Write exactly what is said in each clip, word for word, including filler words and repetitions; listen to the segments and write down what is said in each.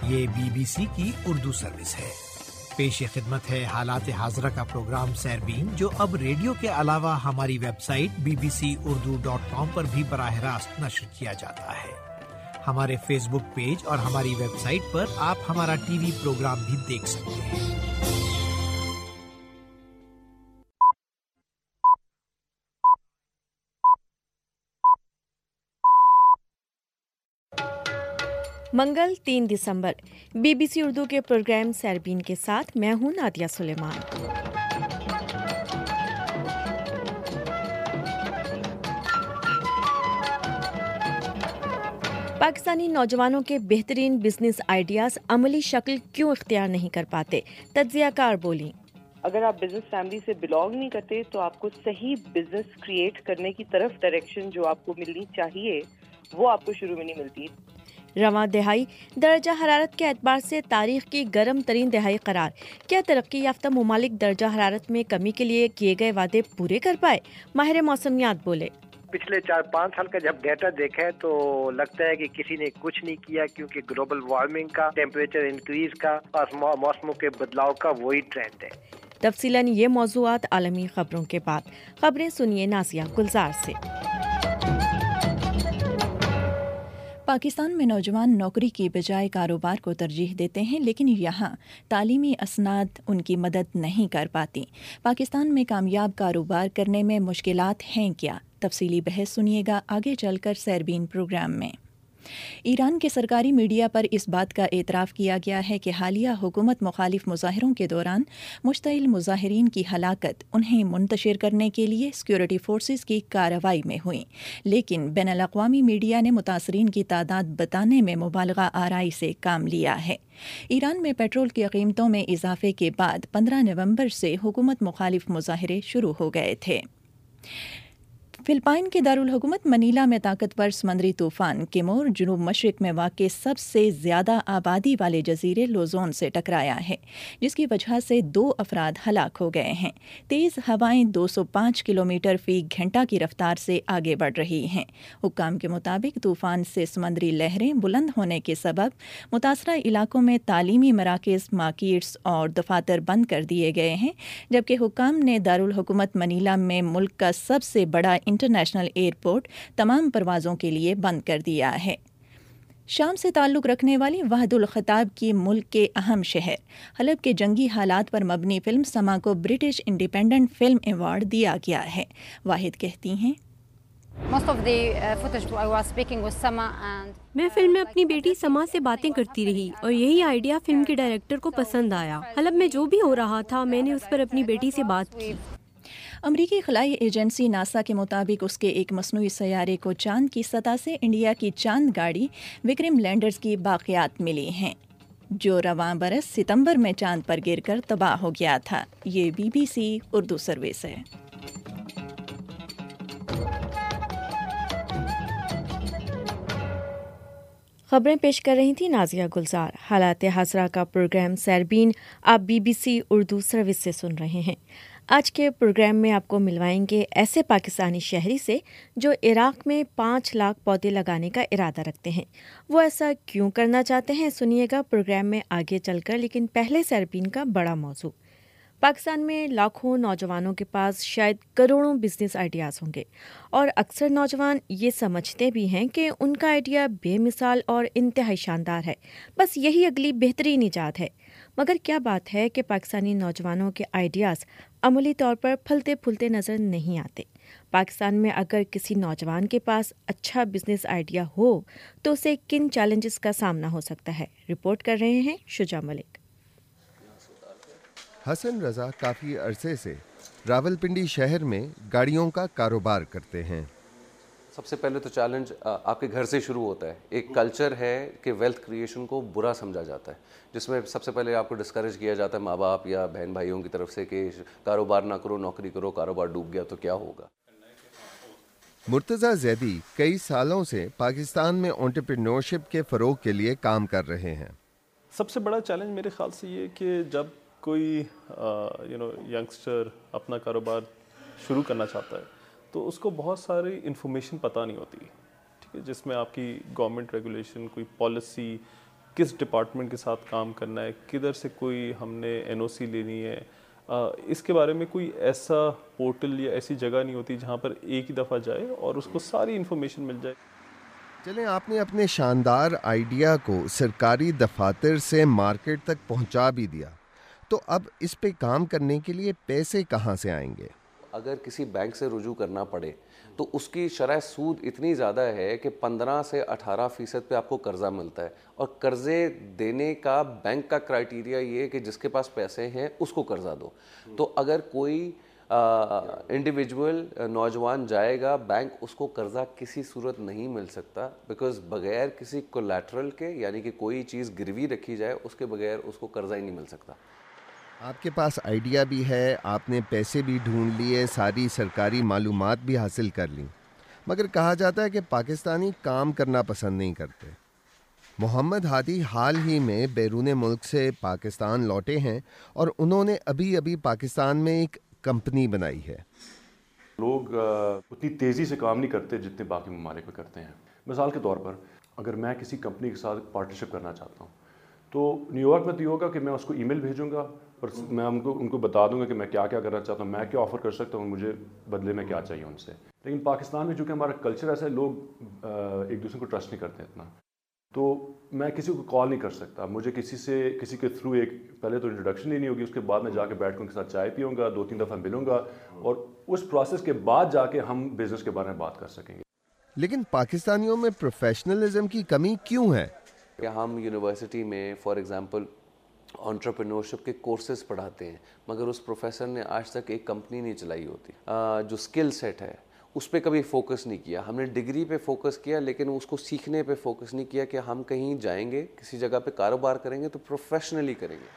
یہ B B سی کی Urdu service ہے۔ پیش خدمت ہے حالات حاضرہ کا پروگرام سیربین، جو اب ریڈیو کے علاوہ ہماری website B B C Urdu dot com پر بھی براہ راست نشر کیا جاتا ہے۔ ہمارے فیس بک پیج اور ہماری ویب سائٹ پر آپ ہمارا ٹی وی پروگرام بھی دیکھ سکتے ہیں۔ منگل تین دسمبر بی بی سی اردو کے پروگرام سیربین کے ساتھ میں ہوں نادیہ سلیمان۔ پاکستانی نوجوانوں کے بہترین بزنس آئیڈیاز عملی شکل کیوں اختیار نہیں کر پاتے؟ تجزیہ کار بولیں، اگر آپ بزنس فیملی سے بلانگ نہیں کرتے تو آپ کو صحیح بزنس کریٹ کرنے کی طرف ڈائریکشن جو آپ کو ملنی چاہیے وہ آپ کو شروع میں نہیں ملتی۔ رواں دہائی درجہ حرارت کے اعتبار سے تاریخ کی گرم ترین دہائی قرار، کیا ترقی یافتہ ممالک درجہ حرارت میں کمی کے لیے کیے گئے وعدے پورے کر پائے؟ ماہر موسمیات بولے، پچھلے چار پانچ سال کا جب ڈیٹا دیکھا ہے تو لگتا ہے کہ کسی نے کچھ نہیں کیا، کیونکہ گلوبل وارمنگ کا، ٹیمپریچر انکریز کا اور موسموں کے بدلاؤ کا وہی ٹرینڈ ہے۔ تفصیلاً یہ موضوعات عالمی خبروں کے بعد۔ خبریں سنیے نازیہ گلزار سے۔ پاکستان میں نوجوان نوکری کی بجائے کاروبار کو ترجیح دیتے ہیں، لیکن یہاں تعلیمی اسناد ان کی مدد نہیں کر پاتی۔ پاکستان میں کامیاب کاروبار کرنے میں مشکلات ہیں کیا؟ تفصیلی بحث سنیے گا آگے چل کر سیربین پروگرام میں۔ ایران کے سرکاری میڈیا پر اس بات کا اعتراف کیا گیا ہے کہ حالیہ حکومت مخالف مظاہروں کے دوران مشتعل مظاہرین کی ہلاکت انہیں منتشر کرنے کے لیے سیکورٹی فورسز کی کارروائی میں ہوئی، لیکن بین الاقوامی میڈیا نے متاثرین کی تعداد بتانے میں مبالغہ آرائی سے کام لیا ہے۔ ایران میں پیٹرول کی قیمتوں میں اضافے کے بعد پندرہ نومبر سے حکومت مخالف مظاہرے شروع ہو گئے تھے۔ فلپائن کے دارالحکومت منیلا میں طاقتور سمندری طوفان کیمور جنوب مشرق میں واقع سب سے زیادہ آبادی والے جزیرے لوزون سے ٹکرایا ہے، جس کی وجہ سے دو افراد ہلاک ہو گئے ہیں۔ تیز ہوائیں دو سو پانچ کلومیٹر فی گھنٹہ کی رفتار سے آگے بڑھ رہی ہیں۔ حکام کے مطابق طوفان سے سمندری لہریں بلند ہونے کے سبب متاثرہ علاقوں میں تعلیمی مراکز، مارکیٹس اور دفاتر بند کر دیے گئے ہیں، جبکہ حکام نے دارالحکومت منیلا میں ملک کا سب سے بڑا انٹرنیشنل ایئرپورٹ تمام پروازوں کے لیے بند کر دیا ہے۔ شام سے تعلق رکھنے والی وحد الخطاب کی ملک کے اہم شہر حلب کے جنگی حالات پر مبنی فلم سما کو برٹش انڈیپینڈنٹ فلم ایوارڈ دیا گیا ہے۔ واحد کہتی ہیں، میں فلم میں اپنی بیٹی سما سے باتیں کرتی رہی اور یہی آئیڈیا فلم کے ڈائریکٹر کو پسند آیا۔ حلب میں جو بھی ہو رہا تھا میں نے اس پر اپنی بیٹی سے بات کی۔ امریکی خلائی ایجنسی ناسا کے مطابق اس کے ایک مصنوعی سیارے کو چاند کی سطح سے انڈیا کی چاند گاڑی وکرم لینڈرز کی باقیات ملی ہیں، جو رواں برس ستمبر میں چاند پر گر کر تباہ ہو گیا تھا۔ یہ B B C Urdu service ہے۔ خبریں پیش کر رہی تھی نازیہ گلزار۔ حالات حاضرہ کا پروگرام سیربین آپ B B C Urdu service سے سن رہے ہیں۔ آج کے پروگرام میں آپ کو ملوائیں گے ایسے پاکستانی شہری سے جو عراق میں پانچ لاکھ پودے لگانے کا ارادہ رکھتے ہیں۔ وہ ایسا کیوں کرنا چاہتے ہیں سنیے گا پروگرام میں آگے چل کر، لیکن پہلے سیربین کا بڑا موضوع۔ پاکستان میں لاکھوں نوجوانوں کے پاس شاید کروڑوں بزنس آئیڈیاز ہوں گے، اور اکثر نوجوان یہ سمجھتے بھی ہیں کہ ان کا آئیڈیا بے مثال اور انتہائی شاندار ہے، بس یہی اگلی بہترین ایجاد ہے۔ مگر کیا بات ہے کہ پاکستانی نوجوانوں کے آئیڈیاز عملی طور پر پھلتے پھولتے نظر نہیں آتے۔ پاکستان میں اگر کسی نوجوان کے پاس اچھا بزنس آئیڈیا ہو تو اسے کن چیلنجز کا سامنا ہو سکتا ہے، رپورٹ کر رہے ہیں شجاع ملک۔ حسن رضا کافی عرصے سے راولپنڈی شہر میں گاڑیوں کا کاروبار کرتے ہیں۔ سب سے پہلے تو چیلنج آپ کے گھر سے شروع ہوتا ہے۔ ایک کلچر ہے کہ ویلتھ کریشن کو برا سمجھا جاتا ہے، جس میں سب سے پہلے آپ کو ڈسکریج کیا جاتا ہے ماں باپ یا بہن بھائیوں کی طرف سے کہ کاروبار نہ کرو، نوکری کرو، کاروبار ڈوب گیا تو کیا ہوگا۔ مرتضی زیدی کئی سالوں سے پاکستان میں انٹرپرینورشپ کے فروغ کے لیے کام کر رہے ہیں۔ سب سے بڑا چیلنج میرے خیال سے یہ کہ جب کوئی یو نو ینگسٹر اپنا کاروبار شروع کرنا چاہتا ہے تو اس کو بہت ساری انفارمیشن پتہ نہیں ہوتی، ٹھیک ہے، جس میں آپ کی گورنمنٹ ریگولیشن، کوئی پالیسی، کس ڈپارٹمنٹ کے ساتھ کام کرنا ہے, کدھر سے کوئی ہم نے این او سی لینی ہے, اس کے بارے میں کوئی ایسا پورٹل یا ایسی جگہ نہیں ہوتی جہاں پر ایک ہی دفعہ جائے اور اس کو ساری انفارمیشن مل جائے. چلیں, آپ نے اپنے شاندار آئیڈیا کو سرکاری دفاتر سے مارکیٹ تک پہنچا بھی دیا, تو اب اس پہ کام کرنے کے لیے پیسے کہاں سے آئیں گے؟ اگر کسی بینک سے رجوع کرنا پڑے تو اس کی شرح سود اتنی زیادہ ہے کہ پندرہ سے اٹھارہ فیصد پہ آپ کو قرضہ ملتا ہے, اور قرضے دینے کا بینک کا کرائٹیریا یہ ہے کہ جس کے پاس پیسے ہیں اس کو قرضہ دو. تو اگر کوئی انڈیویجول نوجوان جائے گا بینک, اس کو قرضہ کسی صورت نہیں مل سکتا, بیکاز بغیر کسی کولیٹرل کے, یعنی کہ کوئی چیز گروی رکھی جائے, اس کے بغیر اس کو قرضہ ہی نہیں مل سکتا. آپ کے پاس آئیڈیا بھی ہے, آپ نے پیسے بھی ڈھونڈ لیے, ساری سرکاری معلومات بھی حاصل کر لیں, مگر کہا جاتا ہے کہ پاکستانی کام کرنا پسند نہیں کرتے. محمد ہادی حال ہی میں بیرون ملک سے پاکستان لوٹے ہیں اور انہوں نے ابھی ابھی پاکستان میں ایک کمپنی بنائی ہے. لوگ اتنی تیزی سے کام نہیں کرتے جتنے باقی ممالک میں کرتے ہیں. مثال کے طور پر اگر میں کسی کمپنی کے ساتھ پارٹنرشپ کرنا چاہتا ہوں تو نیو یارک میں تو یہ ہوگا کہ میں اس کو ای میل بھیجوں گا اور میں ان کو ان کو بتا دوں گا کہ میں کیا کیا کرنا چاہتا ہوں, میں کیا آفر کر سکتا ہوں, مجھے بدلے میں کیا چاہیے ان سے. لیکن پاکستان میں چونکہ ہمارا کلچر ایسا ہے, لوگ ایک دوسرے کو ٹرسٹ نہیں کرتے اتنا, تو میں کسی کو کال نہیں کر سکتا. مجھے کسی سے کسی کے تھرو ایک پہلے تو انٹروڈکشن لینی ہوگی, اس کے بعد میں جا کے بیٹھ کے ان کے ساتھ چائے پیوں گا, دو تین دفعہ ملوں گا, اور اس پروسیس کے بعد جا کے ہم بزنس کے بارے میں بات کر سکیں گے. لیکن پاکستانیوں میں پروفیشنلزم کی کمی کیوں ہے؟ کہ ہم یونیورسٹی میں فار ایگزامپل انٹرپرینورشپ کے کورسز پڑھاتے ہیں, مگر اس پروفیسر نے آج تک ایک کمپنی نہیں چلائی ہوتی. جو اسکل سیٹ ہے اس پہ کبھی فوکس نہیں کیا. ہم نے ڈگری پہ فوکس کیا, لیکن اس کو سیکھنے پہ فوکس نہیں کیا کہ ہم کہیں جائیں گے, کسی جگہ پہ کاروبار کریں گے تو پروفیشنلی کریں گے.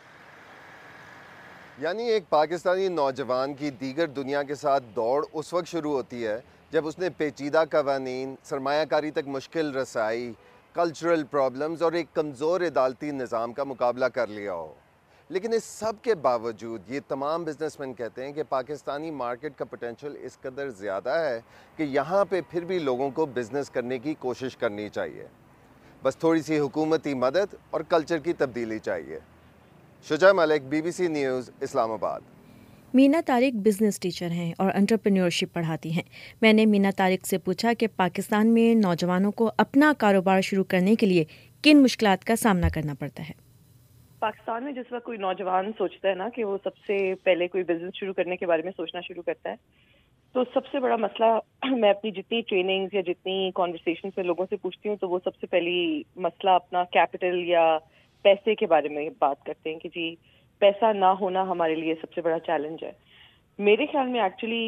یعنی ایک پاکستانی نوجوان کی دیگر دنیا کے ساتھ دوڑ اس وقت شروع ہوتی ہے جب اس نے پیچیدہ قوانین, سرمایہ کاری تک مشکل رسائی, کلچرل پرابلمز اور ایک کمزور عدالتی نظام کا مقابلہ کر لیا ہو. لیکن اس سب کے باوجود یہ تمام بزنس مین کہتے ہیں کہ پاکستانی مارکیٹ کا پوٹینشیل اس قدر زیادہ ہے کہ یہاں پہ پھر بھی لوگوں کو بزنس کرنے کی کوشش کرنی چاہیے, بس تھوڑی سی حکومتی مدد اور کلچر کی تبدیلی چاہیے. Shuja Malik, B B C news, Islamabad. Meena Tariq business teacher ہیں اور انٹرپرینیورشپ پڑھاتی ہیں. میں نے مینا طارق سے پوچھا کہ پاکستان میں نوجوانوں کو اپنا کاروبار شروع کرنے کے لیے کن مشکلات کا سامنا کرنا پڑتا ہے. پاکستان میں جس وقت کوئی نوجوان سوچتا ہے نا کہ وہ سب سے پہلے کوئی بزنس شروع کرنے کے بارے میں سوچنا شروع کرتا ہے, تو سب سے بڑا مسئلہ, میں اپنی جتنی ٹریننگز یا جتنی کانورسیشن میں لوگوں سے پوچھتی ہوں تو وہ سب سے پہلی مسئلہ اپنا کیپٹل یا پیسے کے بارے میں بات کرتے ہیں کہ جی پیسہ نہ ہونا ہمارے لیے سب سے بڑا چیلنج ہے. میرے خیال میں ایکچولی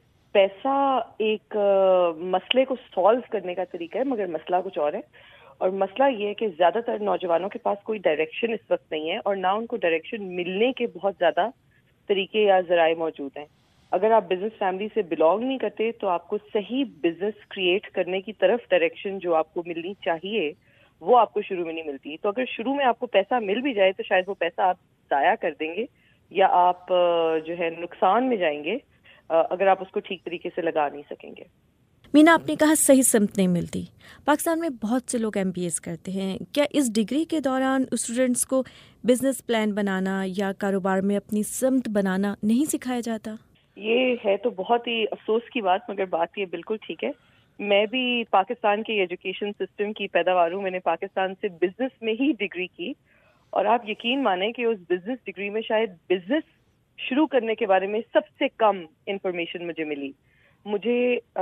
پیسہ ایک مسئلے کو سالو کرنے کا طریقہ ہے, مگر مسئلہ کچھ اور ہے. اور مسئلہ یہ ہے کہ زیادہ تر نوجوانوں کے پاس کوئی ڈائریکشن اس وقت نہیں ہے, اور نہ ان کو ڈائریکشن ملنے کے بہت زیادہ طریقے یا ذرائع موجود ہیں. اگر آپ بزنس فیملی سے بلانگ نہیں کرتے تو آپ کو صحیح بزنس کریٹ کرنے کی طرف ڈائریکشن جو آپ کو ملنی چاہیے وہ آپ کو شروع میں نہیں ملتی. تو اگر شروع میں آپ کو پیسہ مل بھی جائے تو شاید وہ پیسہ آپ ضائع کر دیں گے یا آپ جو ہے نقصان میں جائیں گے اگر آپ اس کو ٹھیک طریقے سے لگا نہیں سکیں گے. مینا, آپ نے کہا صحیح سمت نہیں ملتی. پاکستان میں بہت سے لوگ ایم بی ایز کرتے ہیں, کیا اس ڈگری کے دوران اسٹوڈنٹس کو بزنس پلان بنانا یا کاروبار میں اپنی سمت بنانا نہیں سکھایا جاتا؟ یہ ہے تو بہت ہی افسوس کی بات, مگر بات یہ بالکل ٹھیک ہے. میں بھی پاکستان کے ایجوکیشن سسٹم کی پیداوار ہوں. میں نے پاکستان سے بزنس میں ہی ڈگری کی, اور آپ یقین مانیں کہ اس بزنس ڈگری میں شاید بزنس شروع کرنے کے بارے میں سب سے کم انفارمیشن مجھے ملی. مجھے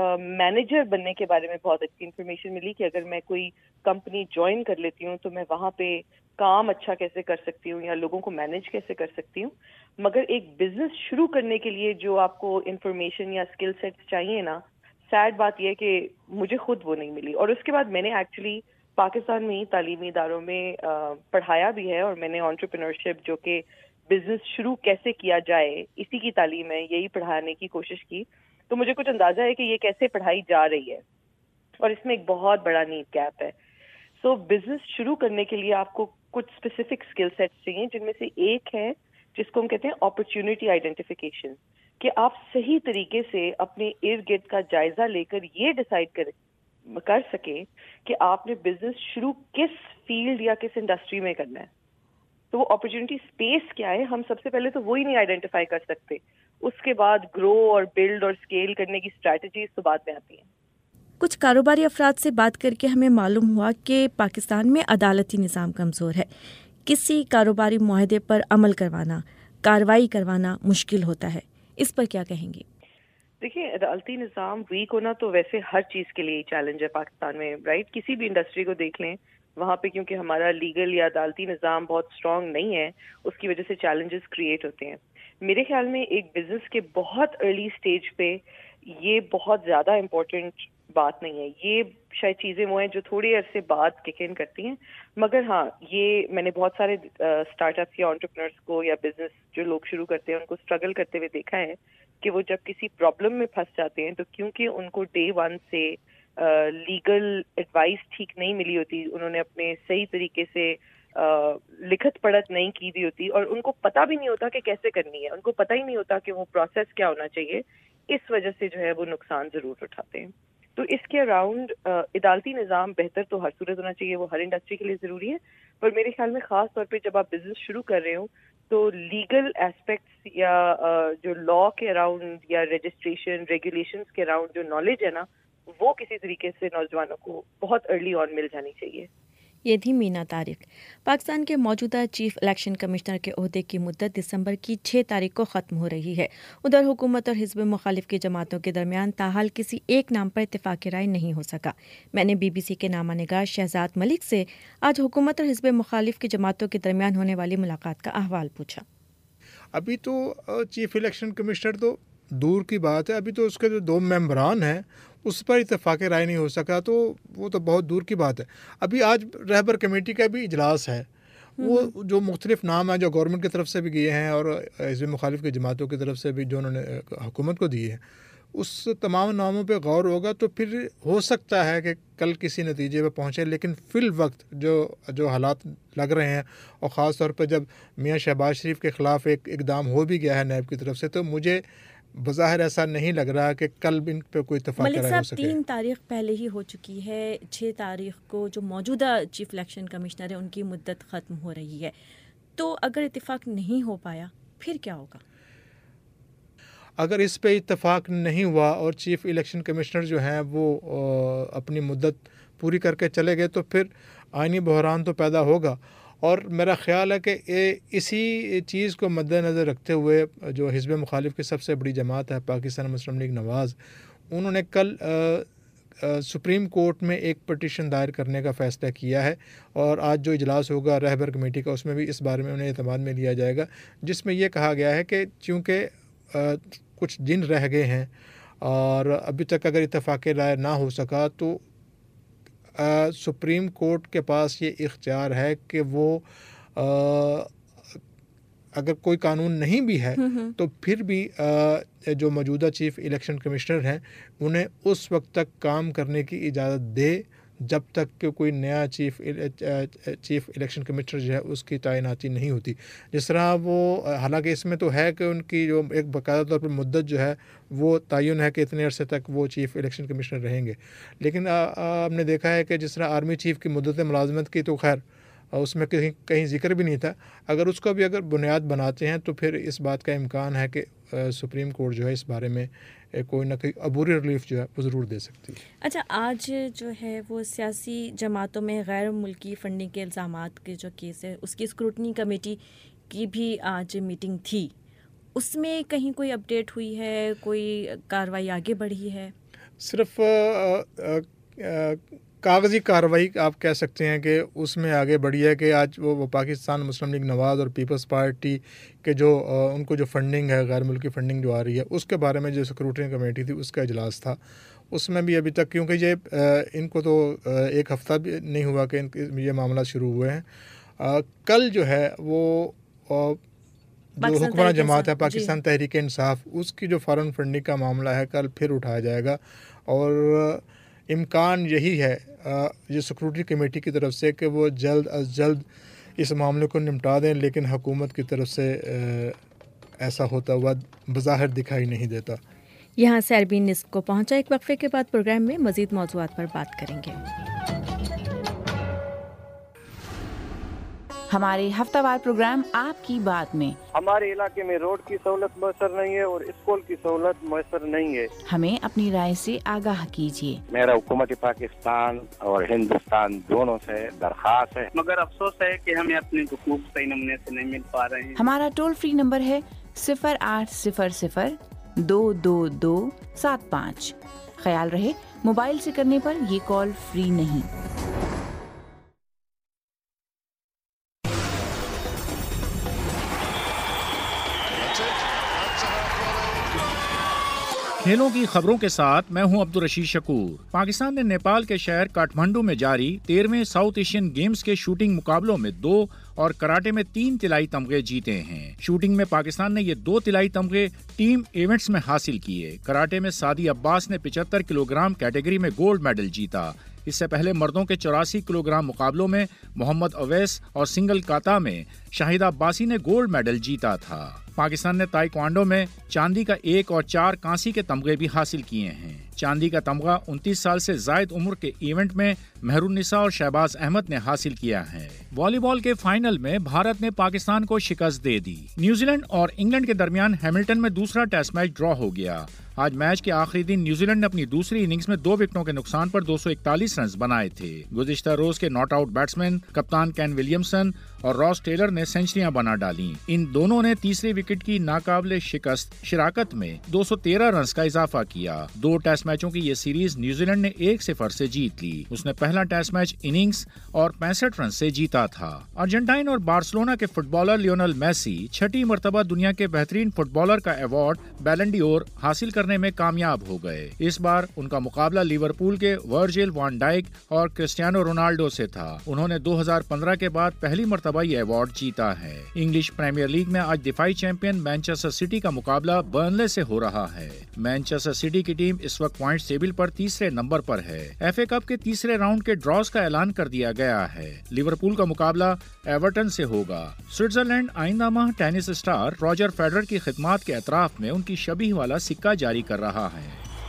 مینیجر بننے کے بارے میں بہت اچھی انفارمیشن ملی کہ اگر میں کوئی کمپنی جوائن کر لیتی ہوں تو میں وہاں پہ کام اچھا کیسے کر سکتی ہوں یا لوگوں کو مینیج کیسے کر سکتی ہوں. مگر ایک بزنس شروع کرنے کے لیے جو آپ کو انفارمیشن یا اسکل سیٹس چاہیے نا, سیڈ بات یہ ہے کہ مجھے خود وہ نہیں ملی. اور اس کے بعد میں نے ایکچولی پاکستان میں ہی تعلیمی اداروں میں پڑھایا بھی ہے, اور میں نے انٹرپرینورشپ جو کہ بزنس شروع کیسے کیا جائے اسی کی تعلیم ہے, یہی پڑھانے کی کوشش کی. تو مجھے کچھ اندازہ ہے کہ یہ کیسے پڑھائی جا رہی ہے, اور اس میں ایک بہت بڑا نیڈ گیپ ہے. سو بزنس شروع کرنے کے لیے آپ کو کچھ اسپیسیفک اسکل سیٹس چاہیے, جن میں سے ایک ہے جس کو ہم کہتے ہیں اپرچونٹی آئیڈینٹیفیکیشن, کہ آپ صحیح طریقے سے اپنے ارد گرد کا جائزہ لے کر یہ ڈیسائیڈ کریں کر سکیں کہ آپ نے بزنس شروع کس فیلڈ یا کس انڈسٹری میں کرنا ہے. تو وہ اپرچونٹی اسپیس کیا ہے, ہم سب سے پہلے تو وہی نہیں آئیڈینٹیفائی کر سکتے. اس کے بعد گرو اور بلڈ اور اسکیل کرنے کی اسٹریٹجیز تو بعد میں آتی ہیں. کچھ کاروباری افراد سے بات کر کے ہمیں معلوم ہوا کہ پاکستان میں عدالتی نظام کمزور ہے. کسی کاروباری معاہدے پر عمل کروانا, کارروائی کروانا مشکل ہوتا ہے. اس پر کیا کہیں گے؟ دیکھیے, عدالتی نظام ویک ہونا تو ویسے ہر چیز کے لیے چیلنج ہے پاکستان میں, رائٹ. کسی بھی انڈسٹری کو دیکھ لیں, وہاں پہ کیونکہ ہمارا لیگل یا عدالتی نظام بہت اسٹرانگ نہیں ہے, اس کی وجہ سے چیلنجز کریٹ ہوتے ہیں. میرے خیال میں ایک بزنس کے بہت ارلی سٹیج پہ یہ بہت زیادہ امپورٹنٹ بات نہیں ہے. یہ شاید چیزیں وہ ہیں جو تھوڑے عرصے بعد کک ان کرتی ہیں, مگر ہاں یہ میں نے بہت سارے اسٹارٹ اپس یا انٹرپرنرس کو یا بزنس جو لوگ شروع کرتے ہیں ان کو اسٹرگل کرتے ہوئے دیکھا ہے کہ وہ جب کسی پرابلم میں پھنس جاتے ہیں تو کیونکہ ان کو ڈے ون سے لیگل ایڈوائس ٹھیک نہیں ملی ہوتی, انہوں نے اپنے صحیح طریقے سے لکھت پڑھت نہیں کی بھی ہوتی, اور ان کو پتہ بھی نہیں ہوتا کہ کیسے کرنی ہے, ان کو پتہ ہی نہیں ہوتا کہ وہ پروسیس کیا ہونا چاہیے, اس وجہ سے جو ہے وہ نقصان ضرور اٹھاتے ہیں. تو اس کے اراؤنڈ عدالتی نظام بہتر تو ہر صورت ہونا چاہیے, وہ ہر انڈسٹری کے لیے ضروری ہے, پر میرے خیال میں خاص طور پہ جب آپ بزنس شروع کر رہے ہوں تو لیگل ایسپیکٹس یا جو لا کے اراؤنڈ یا رجسٹریشن ریگولیشنز کے اراؤنڈ جو نالج ہے نا, وہ کسی طریقے سے نوجوانوں کو بہت ارلی آن مل جانی چاہیے. یہ تھی مینا طارق. پاکستان کے موجودہ چیف الیکشن کمشنر کے عہدے کی مدت دسمبر کی چھ تاریخ کو ختم ہو رہی ہے. ادھر حکومت اور حزب مخالف کی جماعتوں کے درمیان تاحال کسی ایک نام پر اتفاق رائے نہیں ہو سکا. میں نے بی بی سی کے نامہ نگار شہزاد ملک سے آج حکومت اور حزب مخالف کی جماعتوں کے درمیان ہونے والی ملاقات کا احوال پوچھا. ابھی تو چیف الیکشن کمشنر تو دور کی بات ہے, ابھی تو اس کے جو دو ممبران ہیں اس پر اتفاق رائے نہیں ہو سکا, تو وہ تو بہت دور کی بات ہے. ابھی آج رہبر کمیٹی کا بھی اجلاس ہے, وہ جو مختلف نام ہیں جو گورنمنٹ کی طرف سے بھی گئے ہیں اور حزب مخالف کی جماعتوں کی طرف سے بھی جو انہوں نے حکومت کو دیے ہیں, اس تمام ناموں پہ غور ہوگا تو پھر ہو سکتا ہے کہ کل کسی نتیجے پہ پہنچے. لیکن فی الوقت جو جو حالات لگ رہے ہیں, اور خاص طور پہ جب میاں شہباز شریف کے خلاف ایک اقدام ہو بھی گیا ہے نیب کی طرف سے, تو مجھے بظاہر ایسا نہیں لگ رہا کہ کل ان پہ کوئی اتفاق ملک ہو صاحب سکے. تین تاریخ پہلے ہی ہو چکی ہے, چھ تاریخ کو جو موجودہ چیف الیکشن کمشنر ہے ان کی مدت ختم ہو رہی ہے, تو اگر اتفاق نہیں ہو پایا پھر کیا ہوگا؟ اگر اس پہ اتفاق نہیں ہوا اور چیف الیکشن کمشنر جو ہیں وہ اپنی مدت پوری کر کے چلے گئے تو پھر آئینی بحران تو پیدا ہوگا. اور میرا خیال ہے کہ اسی چیز کو مد نظر رکھتے ہوئے جو حزب مخالف کی سب سے بڑی جماعت ہے پاکستان مسلم لیگ نواز, انہوں نے کل سپریم کورٹ میں ایک پٹیشن دائر کرنے کا فیصلہ کیا ہے, اور آج جو اجلاس ہوگا رہبر کمیٹی کا اس میں بھی اس بارے میں انہیں اعتماد میں لیا جائے گا, جس میں یہ کہا گیا ہے کہ چونکہ کچھ دن رہ گئے ہیں اور ابھی تک اگر اتفاق رائے نہ ہو سکا تو سپریم کورٹ کے پاس یہ اختیار ہے کہ وہ اگر کوئی قانون نہیں بھی ہے تو پھر بھی جو موجودہ چیف الیکشن کمشنر ہیں انہیں اس وقت تک کام کرنے کی اجازت دے جب تک کہ کوئی نیا چیف چیف الیکشن کمشنر جو ہے اس کی تعیناتی نہیں ہوتی. جس طرح وہ حالانکہ اس میں تو ہے کہ ان کی جو ایک باقاعدہ طور پر مدت جو ہے وہ تعین ہے کہ اتنے عرصے تک وہ چیف الیکشن کمشنر رہیں گے, لیکن آپ نے دیکھا ہے کہ جس طرح آرمی چیف کی مدت ملازمت کی تو خیر اس میں کہیں کہیں ذکر بھی نہیں تھا. اگر اس کو بھی اگر بنیاد بناتے ہیں تو پھر اس بات کا امکان ہے کہ سپریم کورٹ جو ہے اس بارے میں کوئی نہ کوئی عبوری ریلیف جو ہے وہ ضرور دے سکتی ہے. اچھا, آج جو ہے وہ سیاسی جماعتوں میں غیر ملکی فنڈنگ کے الزامات کے جو کیس ہے اس کی اسکروٹنی کمیٹی کی بھی آج میٹنگ تھی, اس میں کہیں کوئی اپڈیٹ ہوئی ہے, کوئی کارروائی آگے بڑھی ہے؟ صرف کاغذی کارروائی آپ کہہ سکتے ہیں کہ اس میں آگے بڑھی ہے کہ آج وہ پاکستان مسلم لیگ نواز اور پیپلز پارٹی کے جو ان کو جو فنڈنگ ہے غیر ملکی فنڈنگ جو آ رہی ہے اس کے بارے میں جو اسکروٹنی کمیٹی تھی اس کا اجلاس تھا. اس میں بھی ابھی تک کیونکہ یہ ان کو تو ایک ہفتہ بھی نہیں ہوا کہ ان یہ معاملات شروع ہوئے ہیں, کل جو ہے وہ جو حکمراں جماعت ہے پاکستان تحریک انصاف اس کی جو فارن فنڈنگ کا معاملہ ہے کل پھر اٹھایا جائے گا, اور امکان یہی ہے یہ سیکورٹی کمیٹی کی طرف سے کہ وہ جلد از جلد اس معاملے کو نمٹا دیں, لیکن حکومت کی طرف سے ایسا ہوتا ہوا بظاہر دکھائی نہیں دیتا. यहाँ सैरबीन निस्फ को पहुंचा। एक वक्फे के बाद प्रोग्राम में मजीद मौज़ूआत पर बात करेंगे। हमारे हफ्तावार प्रोग्राम आपकी बात में हमारे इलाके में रोड की सहूलत मैसर नहीं है और स्कूल की सहूलत मैसर नहीं है। हमें अपनी राय से आगाह कीजिए। मेरा हुकूमत पाकिस्तान और हिंदुस्तान दोनों से दरखास्त है, मगर अफसोस है कि हमें अपने हुकूक सही नमूने से नहीं मिल पा रहे हैं। हमारा टोल फ्री नंबर है सिफर आठ सिफर सिफर दो दो दो सात पाँच। ख्याल रहे मोबाइल से करने पर ये कॉल फ्री नहीं। खेलों की खबरों के साथ मैं हूं अब्दुल रशीद शकूर। पाकिस्तान ने नेपाल के शहर काठमांडू में जारी तेरहवें साउथ एशियन गेम्स के शूटिंग मुकाबलों में दो और कराटे में तीन तिलाई तमगे जीते हैं। शूटिंग में पाकिस्तान ने ये दो तिलाई तमगे टीम इवेंट्स में हासिल किए। कराटे में सादी अब्बास ने पचहत्तर किलोग्राम कैटेगरी में गोल्ड मेडल जीता। इससे पहले मर्दों के चौरासी किलोग्राम मुकाबलों में मोहम्मद अवैस और सिंगल काता में शाहिदा अब्बासी ने गोल्ड मेडल जीता था। पाकिस्तान ने ताइक्वांडो में चांदी का एक और चार कांसी के तमगे भी हासिल किए हैं। चांदी का तमगा उनतीस साल से जायद उम्र के इवेंट में मेहरुन्निसा और शहबाज अहमद ने हासिल किया है। वॉलीबॉल के फाइनल में भारत ने पाकिस्तान को शिकस्त दे दी। न्यूजीलैंड और इंग्लैंड के दरमियान हैमिल्टन में दूसरा टेस्ट मैच ड्रॉ हो गया। आज मैच के आखिरी दिन न्यूजीलैंड ने अपनी दूसरी इनिंग्स में दो विकेटों के नुकसान पर दो सौ इकतालीस रन बनाए थे। गुज़िश्ता रोज के नॉट आउट बैट्समैन कप्तान केन विलियमसन और रॉस टेलर ने सेंचुरियां बना डाली। इन दोनों ने तीसरी विकेट की नाकाबिले शिकस्त शिराकत में दो सौ तेरह रन का इजाफा किया। दो टेस्ट मैचों की ये सीरीज न्यूजीलैंड ने एक सिफर से जीत ली। उसने पहला टेस्ट मैच इनिंग्स और पैंसठ रन से जीता था। अर्जेंटाइन और बार्सिलोना के फुटबॉलर लियोनेल मेसी छठी मर्तबा दुनिया के बेहतरीन फुटबॉलर का अवार्ड बैलन डी'ओर हासिल करने में कामयाब हो गए। इस बार उनका मुकाबला लिवरपूल के वर्जिल वैन डाइक और क्रिस्टियानो रोनाल्डो से था। उन्होंने दो हज़ार पंद्रह के बाद पहली मर्तबा ये अवार्ड जीता है। इंग्लिश प्रीमियर लीग में आज दिफाई चैंपियन मैनचेस्टर सिटी का मुकाबला बर्नले से हो रहा है। मैनचेस्टर सिटी की टीम इस वक्त पॉइंट टेबल पर तीसरे नंबर पर है। एफए कप के तीसरे राउंड के ड्रॉज का ऐलान कर दिया गया है। लिवरपूल का मुकाबला एवर्टन से होगा। स्विट्जरलैंड आइंदा माह टेनिस स्टार रॉजर फेडरर की खिदमात के एतराफ में उनकी शबीह वाला सिक्का जारी कर रहा है।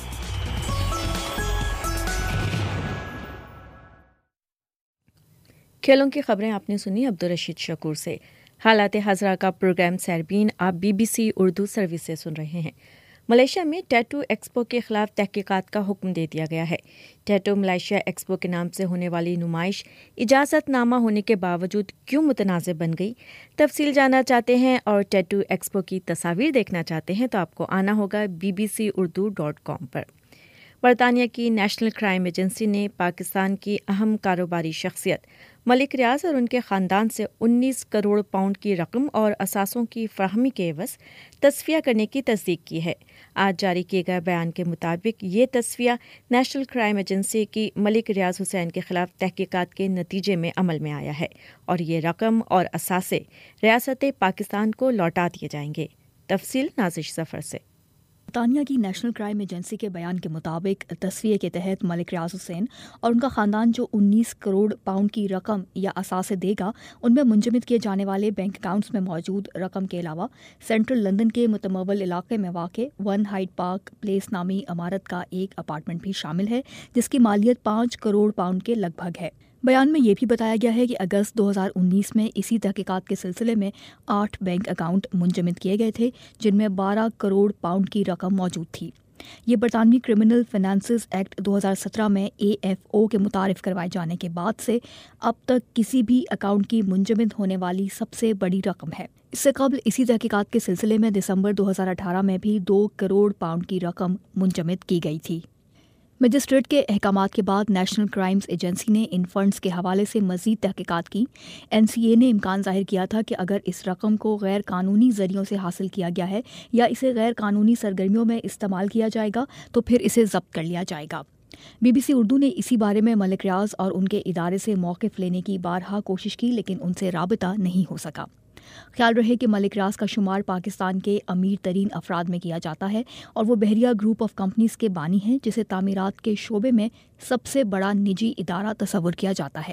खेलों की खबरें आपने सुनी अब्दुल रशीद शकूर से। हालात हाजरा का प्रोग्राम सैरबीन आप बीबीसी उर्दू सर्विस से सुन रहे हैं। मलेशिया में टैटू एक्सपो के खिलाफ तहकीकात का हुक्म दे दिया गया है। टैटू मलेशिया एक्सपो के नाम से होने वाली नुमाइश इजाज़तनामा होने के बावजूद क्यों मुतनाज़ बन गई? तफसील जानना चाहते हैं और टैटू एक्सपो की तस्वीर देखना चाहते हैं तो आपको आना होगा B B C Urdu dot com पर। बरतानिया की नेशनल क्राइम एजेंसी ने पाकिस्तान की अहम कारोबारी शख्सियत मलिक रियाज और उनके ख़ानदान से उन्नीस करोड़ पाउंड की रकम और असासों की फराहमी के एवज़ तस्फिया करने की तस्दीक की है। आज जारी किए गए बयान के मुताबिक ये तस्फिया नेशनल क्राइम एजेंसी की मलिक रियाज हुसैन के खिलाफ तहकीकात के नतीजे में अमल में आया है और ये रकम और असासे रियासत पाकिस्तान को लौटा दिए जाएंगे। तफसील नाजिश सफ़र से। बरतानिया की नेशनल क्राइम एजेंसी के बयान के मुताबिक तस्फिये के तहत मलिक रियाज हुसैन और उनका ख़ानदान जो उन्नीस करोड़ पाउंड की रकम या असासे देगा, उनमें मुंजमद किए जाने वाले बैंक अकाउंट्स में मौजूद रकम के अलावा सेंट्रल लंदन के मुतमवल इलाके में वाक़ वन हाइड पार्क प्लेस नामी इमारत का एक अपार्टमेंट भी शामिल है, जिसकी मालियत पाँच करोड़ पाउंड के लगभग है। बयान में ये भी बताया गया है कि अगस्त दो हज़ार उन्नीस में इसी तहकीकात के सिलसिले में आठ बैंक अकाउंट मुंजमद किए गए थे, जिनमें बारह करोड़ पाउंड की रकम मौजूद थी। ये बरतानवी क्रिमिनल फाइनेंसेस एक्ट दो हज़ार सत्रह में ए एफ ओ के मुतारिफ करवाए जाने के बाद से अब तक किसी भी अकाउंट की मुंजमद होने वाली सबसे बड़ी रकम है। इससे कबल इसी तहकीकात के सिलसिले में दिसंबर दो हज़ार अठारह में भी दो करोड़ पाउंड की रकम मुंजमद की गई थी। मजिस्ट्रेट के अहकामात के बाद नेशनल क्राइम्स एजेंसी ने इन फंड्स के हवाले से मज़ीद तहकीकात की। एन सी ए ने इम्कान ज़ाहिर किया था कि अगर इस रकम को गैर कानूनी ज़रियों से हासिल किया गया है या इसे गैर कानूनी सरगर्मियों में इस्तेमाल किया जाएगा तो फिर इसे ज़ब्त कर लिया जाएगा। बी बी सी उर्दू ने इसी बारे में मलिक रियाज और उनके इदारे से मौक़िफ़ लेने की बारहा कोशिश की, लेकिन उनसे राबिता नहीं हो सका। ख्याल रहे कि मलिक रियाज का शुमार पाकिस्तान के अमीर तरीन अफराद में किया जाता है और वो बहरिया ग्रुप ऑफ कंपनीज़ के बानी हैं, जिसे तामीरात के शोबे में सबसे बड़ा निजी इदारा तस्वुर किया जाता है।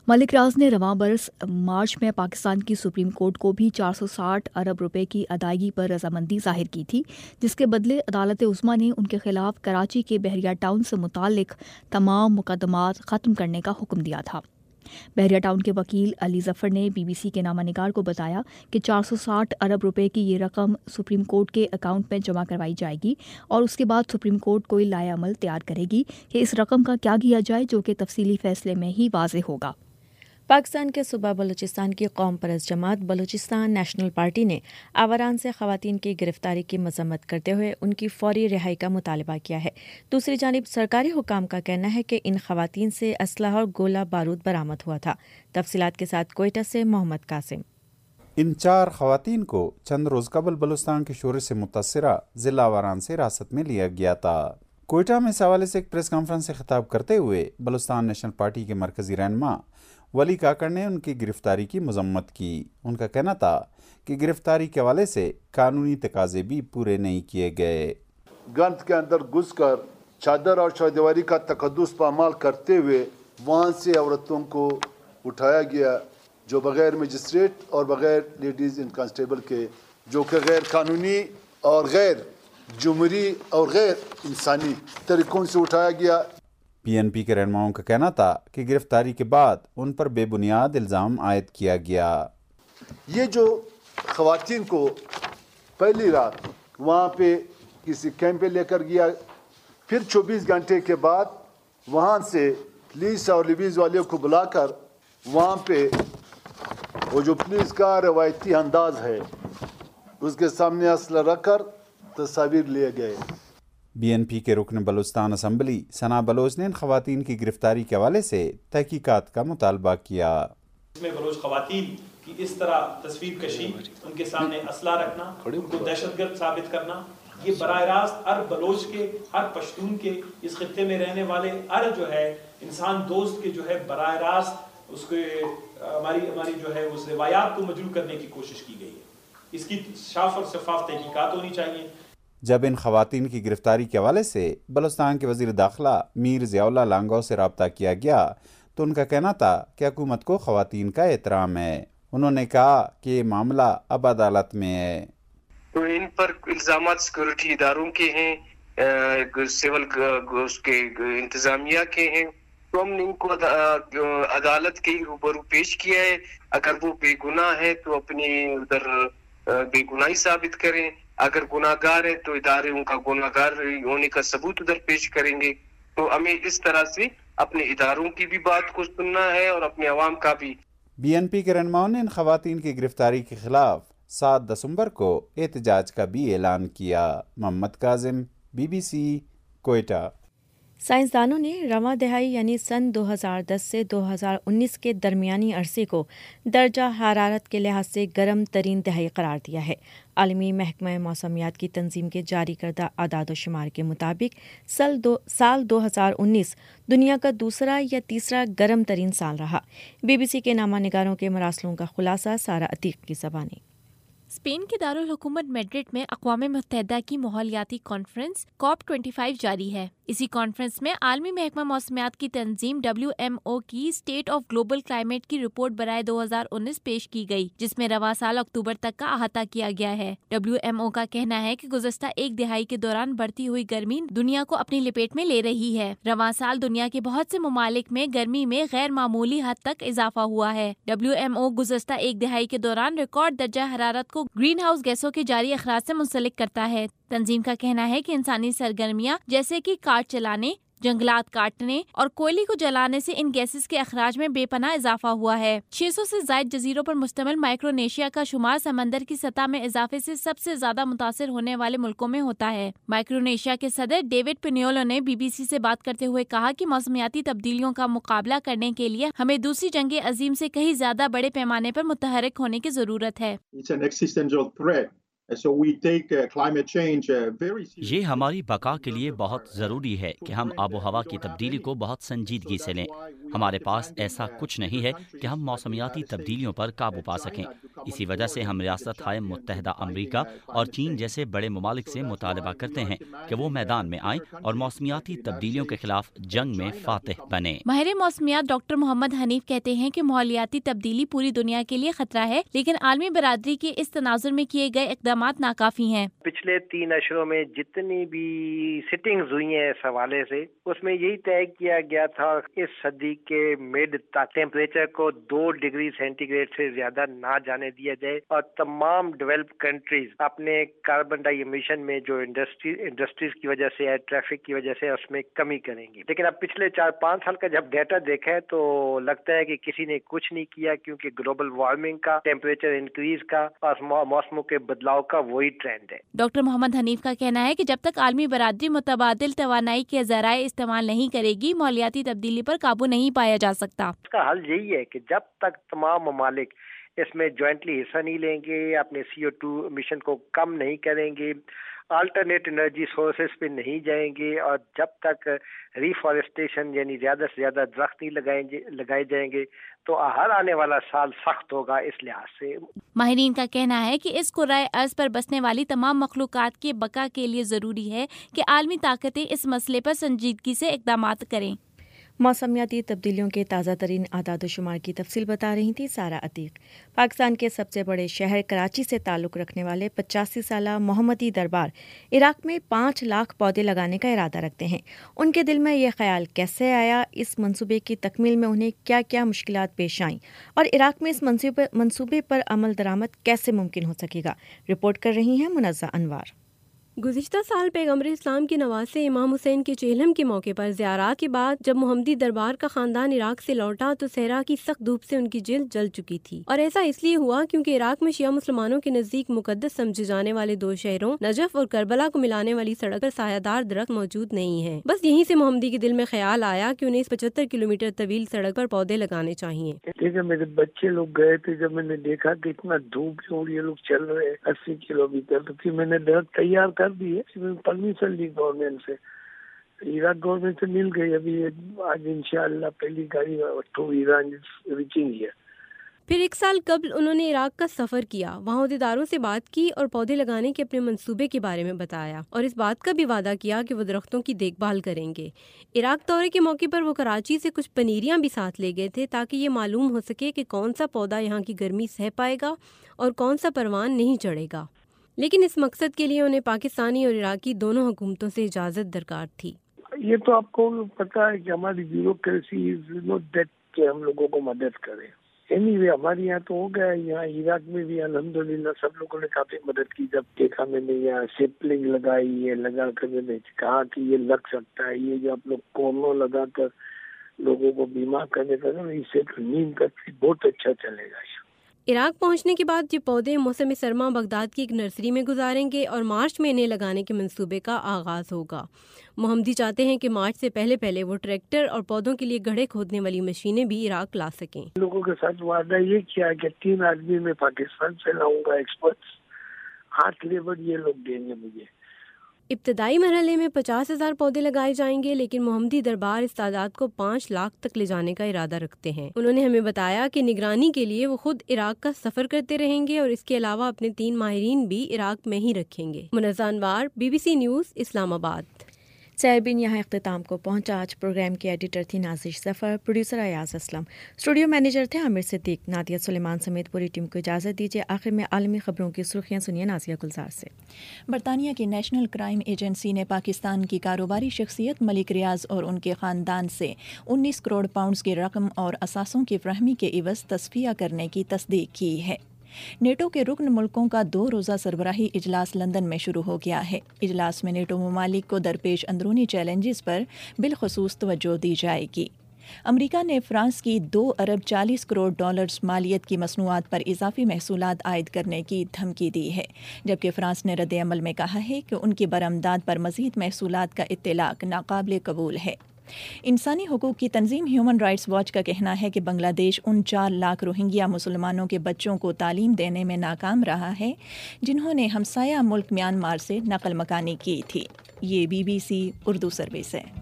मलिक रियाज ने रवां बरस मार्च में पाकिस्तान की सुप्रीम कोर्ट को भी चार सौ साठ अरब रुपए की अदायगी पर रजामंदी जाहिर की थी, जिसके बदले अदालत उस्मा ने उनके खिलाफ कराची के बहरिया टाउन से मुताल्लिक तमाम मुकदमात ख़त्म करने का हुक्म दिया था। बहरिया टाउन के वकील अली जफर ने बीबीसी के नामानिगार को बताया कि चार सौ साठ अरब रुपए की ये रकम सुप्रीम कोर्ट के अकाउंट में जमा करवाई जाएगी और उसके बाद सुप्रीम कोर्ट कोई लाएअमल तैयार करेगी कि इस रकम का क्या किया जाए, जो कि तफसीली फैसले में ही वाज़ेह होगा। पाकिस्तान के सूबा बलूचिस्तान की कौम परस्त जमात बलूचिस्तान नेशनल पार्टी ने आवारान से खवातीन की गिरफ्तारी की मजम्मत करते हुए उनकी फौरी रिहाई का मुतालबा किया है। दूसरी जानिब सरकारी हुकाम का कहना है कि इन खवातीन से असलहा और गोला बारूद बरामद हुआ था। तफसीलात के साथ कोयटा से मोहम्मद कासिम। इन चार खवातीन को चंद रोज कबल बलूचिस्तान के शोर से मुतासिरा जिला आवारान से हिरासत में लिया गया था। कोयटा में इस हवाले से एक प्रेस कॉन्फ्रेंस से खिताब करते हुए बलूचिस्तान नेशनल पार्टी के मरकजी रहनुमा वली काकड़ ने उनकी गिरफ्तारी की मजम्मत की। उनका कहना था कि गिरफ्तारी के हवाले से कानूनी तकाजे भी पूरे नहीं किए गए। गंद के अंदर घुसकर चादर और चौदीवारी का तकद्दुस पामाल करते हुए वहाँ से औरतों को उठाया गया, जो बगैर मजिस्ट्रेट और बगैर लेडीज़ इन कांस्टेबल के, जो कि गैर कानूनी और गैर जुमहरी और गैर इंसानी तरीक़ों से उठाया गया। पीएनपी के रहनुमाओं का कहना था कि गिरफ्तारी के बाद उन पर बेबुनियाद इल्ज़ाम आयद किया गया। ये जो ख़वातीन को पहली रात वहाँ पे किसी कैंप पे लेकर गया, फिर चौबीस घंटे के बाद वहाँ से पुलिस और लिबीज़ वाले को बुलाकर वहाँ पे वो जो पुलिस का रवायती अंदाज है उसके सामने असला रखकर तस्वीर लिए गए। बीएनपी के रुकन बलूचिस्तान असम्बली सना बलोच ने इन खवातीन की गिरफ्तारी के हवाले से तहकीकात का मुतालबा किया। इसमें बलोच खवातीन की इस तरह तस्वीर कशी, उनके सामने असला रखना, उनको दहशतगर्द साबित करना, ये बराह रास्त हर बलोच के, हर पश्तून के, इस खित्ते में रहने वाले हर जो है इंसान दोस्त के जो है बराह रास्त उसके हमारी हमारी जो है उस रिवायात को मजरूह करने की कोशिश की गई है। इसकी साफ और शफाफ तहकीकात होनी चाहिए। जब इन खवातीन की गिरफ्तारी के हवाले से बलूचिस्तान के वज़ीर दाखिला मीर ज़ियाउल्लाह लांगो से रब्ता किया गया तो उनका कहना था कि हुकूमत को खवातीन का एहतराम है। उन्होंने कहा कि ये मामला अब अदालत में है। तो इन पर इल्ज़ामात सिक्योरिटी इदारों के हैं, सिविल उसके इंतजामिया के हैं, तो हमने इनको अदालत के रूबरू पेश किया है। अगर वो बेगुनाह है तो अपनी उधर बेगुनाही साबित करें, अगर गुनाहगार है तो इदारे उनका गुनाहगार होने का सबूत उधर पेश करेंगे। तो हमें इस तरह से अपने इदारों की भी बात को सुनना है और अपने अवाम का भी। बीएनपी के रहनुमाओं ने इन खवातीन की गिरफ्तारी के खिलाफ सात दिसंबर को एहतजाज का भी ऐलान किया। मोहम्मद काजिम, बीबीसी, कोयटा। साइंसदानों ने रवां दहाई यानी सन दो हज़ार दस से दो हज़ार उन्नीस के दरमियानी अरसे को दर्जा हरारत के लिहाज से गर्म तरीन दहाई करार दिया है। आलमी महकमा मौसमियात की तंजीम के जारी करदा आदाद शुमार के मुताबिक साल दो साल दो हज़ार उन्नीस दुनिया का दूसरा या तीसरा गर्म तरीन साल रहा। बीबीसी के नामानिगारों के मरासलों का खुलासा सारा अतीक की ज़बानी। स्पेन के दारुल हुकूमत मैड्रिड में अक़वाम मुत्तहिदा की माहौलियाती कॉन्फ्रेंस कॉप पच्चीस जारी है। इसी कॉन्फ्रेंस में आलमी महकमा मौसमियात की तंजीम डब्ल्यू एम ओ की स्टेट ऑफ ग्लोबल क्लाइमेट की रिपोर्ट बराए दो हज़ार उन्नीस पेश की गई, जिसमें रवा साल अक्टूबर तक का अहाता किया गया है। डब्ल्यू एम ओ का कहना है कि गुज़श्ता एक दिहाई के दौरान बढ़ती हुई गर्मी दुनिया को अपनी लपेट में ले रही है। रवा साल दुनिया के बहुत से ममालिक में गर्मी में गैर मामूली हद तक इजाफा हुआ है। डब्ल्यू एम ओ गुज़श्ता एक दिहाई के दौरान रिकॉर्ड दर्जा हरारत को ग्रीन हाउस गैसों के जारी अखराज से मुंसलिक करता है। तंजीम का कहना है कि इंसानी सरगर्मियां जैसे कि कार चलाने, जंगलात काटने और कोयले को जलाने से इन गैसेस के अखराज में बेपनाह इजाफा हुआ है। छह सौ से ज्यादा जजीरों पर मुश्तमिल माइक्रोनेशिया का शुमार समंदर की सतह में इजाफे से सबसे ज्यादा मुतासिर होने वाले मुल्कों में होता है। माइक्रोनेशिया के सदर डेविड पिनियोलो ने बीबीसी से बात करते हुए कहा कि मौसमियाती तब्दीलियों का मुकाबला करने के लिए हमें दूसरी जंग अजीम से कहीं ज्यादा बड़े पैमाने पर मुतहरिक होने की जरूरत है। ये हमारी बका के लिए बहुत ज़रूरी है कि हम आबो हवा की तब्दीली को बहुत संजीदगी से लें। हमारे पास ऐसा कुछ नहीं है कि हम मौसमियाती तब्दीलियों पर काबू पा सकें। इसी वजह से हम रियासत हाय मुत्तहदा अमरीका और चीन जैसे बड़े ममालिक से मुतालबा करते हैं कि वो मैदान में आएं और मौसमियाती तब्दीलियों के खिलाफ जंग में फातिह बने। माहिर मौसमियात डॉक्टर मोहम्मद हनीफ कहते हैं कि माहौलियाती तब्दीली पूरी दुनिया के लिए खतरा है, लेकिन आलमी बरादरी के इस तनाजुर में किए गए इक़दामात नाकाफी हैं। पिछले तीन अशरों में जितनी भी सिटिंग्स हुई हैं इस हवाले से, उसमें यही तय किया गया था इस सदी के मिड तक टेम्परेचर को दो डिग्री सेंटीग्रेड से ज्यादा ना जाने दिया जाए और तमाम डेवलप कंट्रीज अपने कार्बन डाई एमिशन में जो इंडस्ट्री इंडस्ट्रीज की वजह से, ट्रैफिक की वजह से उसमें कमी करेंगी। लेकिन अब पिछले चार पाँच साल का जब डेटा देखा है तो लगता है कि किसी ने कुछ नहीं किया, क्योंकि ग्लोबल वार्मिंग का, टेम्परेचर इंक्रीज का और मौसमों के बदलाव का वही ट्रेंड है। डॉक्टर मोहम्मद हनीफ का कहना है कि जब तक आलमी बरादरी मुतबादिल तवानाई के ज़राए इस्तेमाल नहीं करेगी, माहौलियाती तब्दीली पर काबू नहीं पाया जा सकता। इसका हल यही है कि जब तक तमाम ममालिक इसमें ज्वाइंटली हिस्सा नहीं लेंगे, अपने सी ओ टू एमिशन को कम नहीं करेंगे, अल्टरनेट एनर्जी सोर्सेज पे नहीं जाएंगे और जब तक रिफॉरेस्टेशन यानी ज्यादा से ज्यादा दरख्त नहीं लगाएंगे लगाए जाएंगे तो हर आने वाला साल सख्त होगा। इस लिहाज से माहिरीन का कहना है कि इस कुराए अर्ज पर बसने वाली तमाम मखलूकात के बका के लिए ज़रूरी है कि आलमी ताकतें इस मसले पर संजीदगी से इक़दामात करें। मौसमियाती तब्दीलियों के ताज़ा तरीन आदाद शुमार की तफसील बता रही थी सारा अतीक। पाकिस्तान के सबसे बड़े शहर कराची से ताल्लुक़ रखने वाले पचासी साला मोहम्मदी दरबार इराक में पाँच लाख पौधे लगाने का इरादा रखते हैं। उनके दिल में यह ख्याल कैसे आया, इस मंसूबे की तकमील में उन्हें क्या क्या मुश्किलात पेश आईं और इराक में इस मंसूबे मंसूबे पर अमल दरामद कैसे मुमकिन हो सकेगा, रिपोर्ट कर रही हैं मुनज़्ज़ा अनवार। गुज़िश्ता साल पैगम्बर इस्लाम के नवासे इमाम हुसैन के चेहलम के मौके पर ज़ियारत के बाद जब मोहम्मदी दरबार का खानदान इराक से लौटा तो सहरा की सख्त धूप से उनकी जिल्द जल चुकी थी। और ऐसा इसलिए हुआ क्योंकि इराक में शिया मुसलमानों के नज़दीक मुकद्दस समझे जाने वाले दो शहरों नजफ और करबला को मिलाने वाली सड़क पर सायादार दरख्त मौजूद नहीं है। बस यहीं से मोहम्मदी के दिल में ख्याल आया कि उन्हें इस पचहत्तर किलोमीटर तवील सड़क पर पौधे लगाने चाहिए। देखा, मेरे बच्चे लोग गए थे, जब मैंने देखा कि इतना धूप और ये लोग चल रहे हैं अस्सी किलोमीटर, तो फिर मैंने दरख्त तैयार कर दिए, परमिशन ली गवर्नमेंट से, इराक गवर्नमेंट से मिल गई। अभी आज इंशाअल्लाह पहली गाड़ी टू ईरान रीचिंग है। फिर एक साल कबल उन्होंने इराक का सफर किया, वहाँ अहदेदारों से बात की और पौधे लगाने के अपने मंसूबे के बारे में बताया और इस बात का भी वादा किया कि वो दरख्तों की देखभाल करेंगे। इराक दौरे के मौके पर वो कराची से कुछ पनीरियाँ भी साथ ले गए थे ताकि ये मालूम हो सके कि कौन सा पौधा यहाँ की गर्मी सह पाएगा और कौन सा परवान नहीं चढ़ेगा। लेकिन इस मकसद के लिए उन्हें पाकिस्तानी और इराकी दोनों हुकूमतों से इजाज़त दरकार थी। ये तो आपको पता है कि हमारी ब्यूरोक्रेसी इज नॉट दैट कि हम लोगों को मदद करे। एनीवे हमारे यहाँ तो हो गया, यहाँ इराक में भी अल्हम्दुलिल्लाह सब लोगों ने काफी मदद की। जब देखा मैंने यहाँ सेपलिंग लगाई है, लगा कर मैंने कहा कि ये लग सकता है, ये जो आप लोग कोनो लगा कर लोगों को बीमा करने का ना, इससे तो नीम का बहुत अच्छा चलेगा। इराक पहुंचने के बाद ये पौधे मौसम सरमा बगदाद की एक नर्सरी में गुजारेंगे और मार्च में इन्हें लगाने के मंसूबे का आगाज होगा। मोहम्मदी चाहते हैं कि मार्च से पहले पहले वो ट्रैक्टर और पौधों के लिए गड्ढे खोदने वाली मशीनें भी इराक ला सकें। लोगों के साथ वादा ये किया कि तीन आदमी मैं पाकिस्तान से लाऊंगा एक्सपर्ट्स, हाथ लेबर ये लोग देंगे मुझे। इब्तदाई मरहले में पचास हजार पौधे लगाए जाएंगे, लेकिन मोहम्मदी दरबार इस तादाद को पाँच लाख तक ले जाने का इरादा रखते हैं। उन्होंने हमें बताया कि निगरानी के लिए वो खुद इराक का सफर करते रहेंगे और इसके अलावा अपने तीन माहिरीन भी इराक में ही रखेंगे। Munazza Anwar, BBC news, Islamabad. साहिबीन यहाँ इख्तिताम को पहुंचा। आज प्रोग्राम की एडिटर थी Nazish Zafar, producer Ayaz Aslam, studio manager थे आमिर सिद्दीक। नादिया सुलेमान समेत पूरी टीम को इजाज़त दीजिए। आखिर में आलमी खबरों की सुर्खियाँ सुनिए नाजिया गुलजार से। बरतानिया की नेशनल क्राइम एजेंसी ने पाकिस्तान की कारोबारी शख्सियत मलिक रियाज और उनके ख़ानदान से उन्नीस करोड़ पाउंड्स की रकम और असासों की फ्राहमी के इवज़ तस्फिया करने की तस्दीक की है। नेटो के रुकन मुल्कों का दो रोज़ा सरबराही इजलास लंदन में शुरू हो गया है। इजलास में नेटो ममालिक को दरपेश अंदरूनी चैलेंजेस पर बिलखसूस तवज्जो दी जाएगी। अमरीका ने फ्रांस की दो अरब चालीस करोड़ डॉलर्स मालियत की मसनूआत पर इजाफी महसूलात आयद करने की धमकी दी है, जबकि फ्रांस ने रद्द अमल में कहा है कि उनकी बरामदात पर मज़ीद महसूलात का इत्तलाक नाकाबिल कबूल है। इंसानी हकूक़ की तंजीम ह्यूमन राइट्स वॉच का कहना है कि बांग्लादेश उन चार लाख रोहिंग्या मुसलमानों के बच्चों को तालीम देने में नाकाम रहा है जिन्होंने हमसाया मुल्क म्यांमार से नकल मकानी की थी। ये B B C Urdu service है।